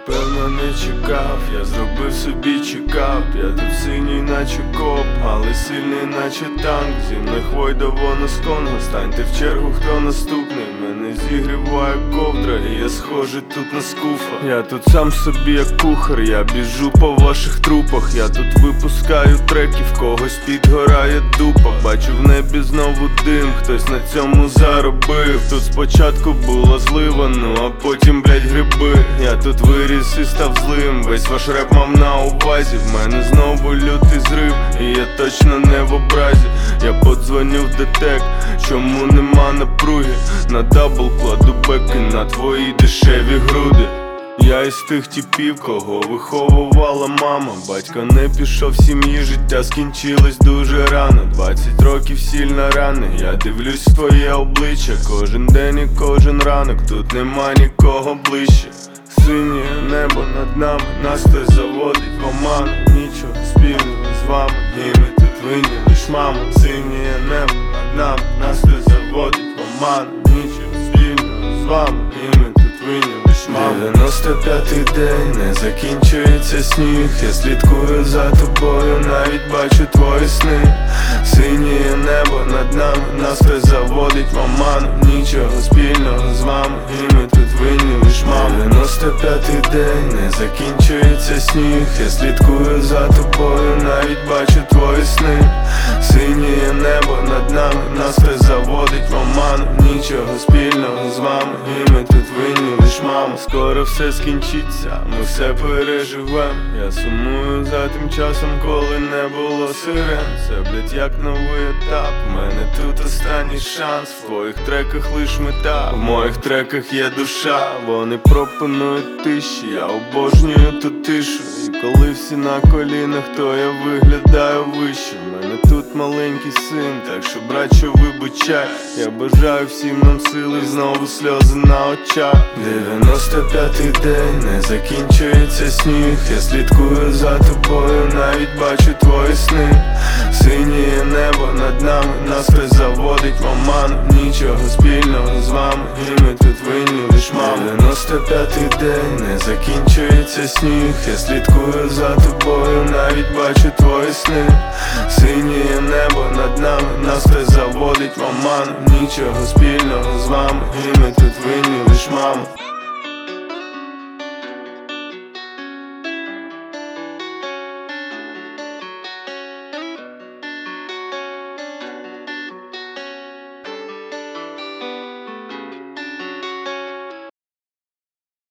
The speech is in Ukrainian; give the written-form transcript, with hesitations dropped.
напевно не чекав, я зробив собі чекап. Я тут синій наче коп, але сильний наче танк. Зі мною хвойдово на сконгу, станьте в чергу, хто наступний. Мене зігріває ковдра, і я схожий тут на скуфа. Я тут сам собі як кухар, я біжу по ваших трупах. Я тут випускаю треки, в когось підгорає дупа. Бачу в небі знову дим, хтось на цьому заробив. Тут спочатку була злива, ну а потім, блять, гриби. Я тут виріс і став злим, весь ваш реп мав на увазі. В мене знову лютий зрив, і я точно не в образі. Я подзвонив в ДТЕК, чому нема напруги. На дабл кладу беки на твої дешеві груди. Я із тих типів, кого виховувала мама. Батько не пішов в сім'ї, життя скінчилось дуже рано. 20 років сильно рани, я дивлюсь в твоє обличчя кожен день і кожен ранок, тут нема нікого ближче. Синє небо над нами, нас хтось заводить в оману. Нічого спільного з вами, і ми тут винні лиш мама. Синє небо над нами, нас хтось заводить в оману. Нічого спільного з вами, і ми тут винні лиш мама. 95-й день, не закінчується сніг. Я слідкую за тобою, навіть бачу твої сни. Синє небо над нами, нас хтось заводить в оману. Нічого спільного з вами, і ми тут винні лиш мама. 95-й день, не закінчується сніг. Я слідкую за тобою, навіть бачу твої сни. Синє небо над нами, нас хтось заводить в оману. Нічого спільного з вами, і ми тут винні лиш мама. Скоро все скінчиться, ми все переживем. Я сумую за тим часом, коли не було сирен. Це, блять, як новий етап, у мене тут останній шанс. В твоїх треках лиш мета, в моїх треках є душа. Вони пропонують тиші, я обожнюю ту тишу. І коли всі на колінах, то я виглядаю вище. В мене тут маленький син, так що, братчо, вибачай. Я бажаю всім нам сили, знову сльози на очах. 95-й день, не закінчується сніг. Я слідкую за тобою, навіть бачу твої сни. Синє небо над нами, нас хтось заводить в оману. Нічого спільного з вами, і ми тут винні лиш мама. 95-й день, не закінчується сніг. Я слідкую за тобою, навіть бачу твої сни. Синє небо над нами, нас хтось заводить в оману. Нічого спільного з вами, і ми тут винні лиш мама.